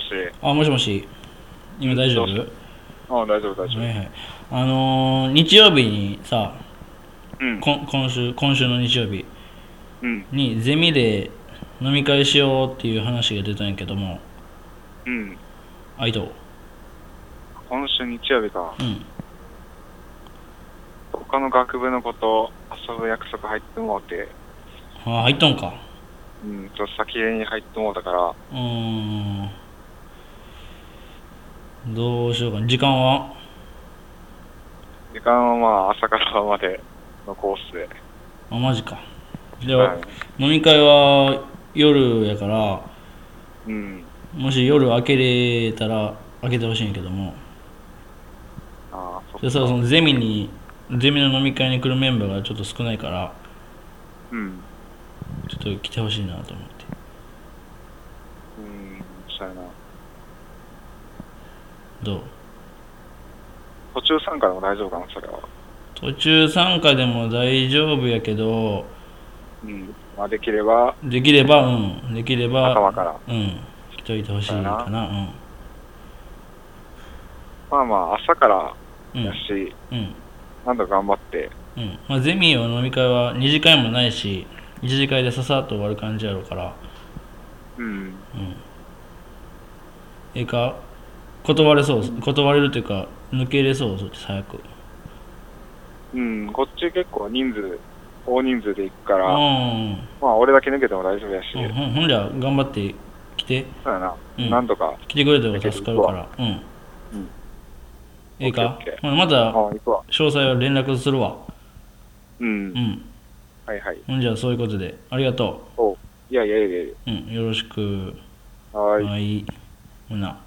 あ、もしもし。今大丈夫？ どう大丈夫、大丈夫。 はいはい。日曜日にさ、 うん、 今週の日曜日うん、 にゼミで飲み会しようっていう話が出たんやけども、 うん。 あいとう。 今週日曜日か。 うん。 他の学部の子と遊ぶ約束入ってもうて、 あ、入っとんか。 ちょっと先に入ってもうたから、 うーん。どうしようかな。時間は？ 時間はまあ朝から晩までのコースで。 あ、マジか。では、 はい。 飲み会は夜やから、 うん。 もし夜開けれたら開けてほしいんやけども、 ああ、そっでさ、そか。 のゼミの飲み会に来るメンバーがちょっと少ないから、 うん。 ちょっと来てほしいなと思って。 そうやな。 どう？ 途中参加でも大丈夫かな、それは。 途中参加でも大丈夫やけど、 うん。まあできれば、 できれば、 頭から。 来といてほしいそうやな。 かな。 まあまあ朝からうん。 やし、 うん。 なんとか頑張って、 うん。まあ、ゼミの飲み会は2次会もないし、1次会でささっと終わる感じやろうから、 うん。 ええか？断れそう、 うん。 断れるというか、抜けれそう、そっち早く。 うん。こっち結構大人数で行くかうら、 ん。 まあ俺だけ抜けても大丈夫やし、 ほんじゃ、頑張って来て。 そうやな。 うん。 なんとか来てくれたできらる行くわ。 助かるから。うん。 うん。オッケーオッええか？ ケほなまた、 ー。ああ、行くわ。 詳細は連絡するわ。 うん。 うん。 はいはい。 ほんじゃ、そういうことで、ありがとおう。いやいやいやいや。 う。うん。よろしく。 はーい。 はい。ほな。